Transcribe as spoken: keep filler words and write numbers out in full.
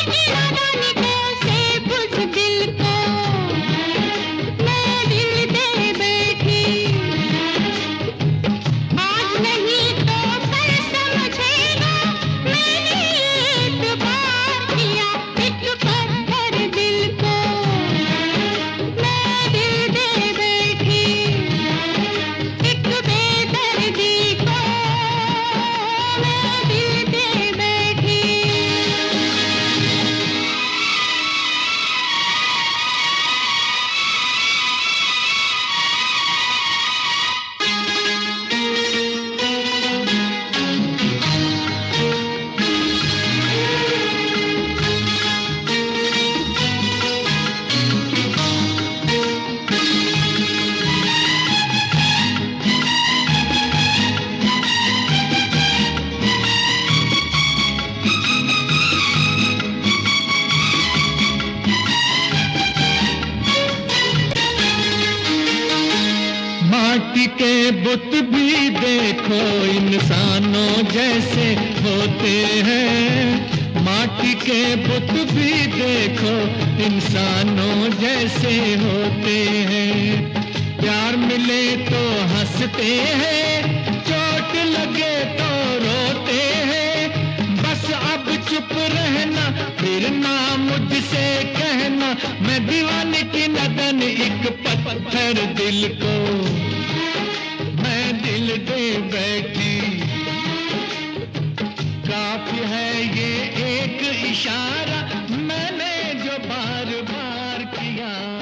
माटी के बुत भी देखो इंसानों जैसे होते हैं। माटी के बुत भी देखो इंसानों जैसे होते हैं। प्यार मिले तो हंसते हैं, चोट लगे तो रोते हैं। बस अब चुप रहना, फिर ना मुझसे कहना मैं दीवाने की नदन एक पत्थर दिल को मैं दिल दे बैठी। काफी है ये एक इशारा मैंने जो बार बार किया।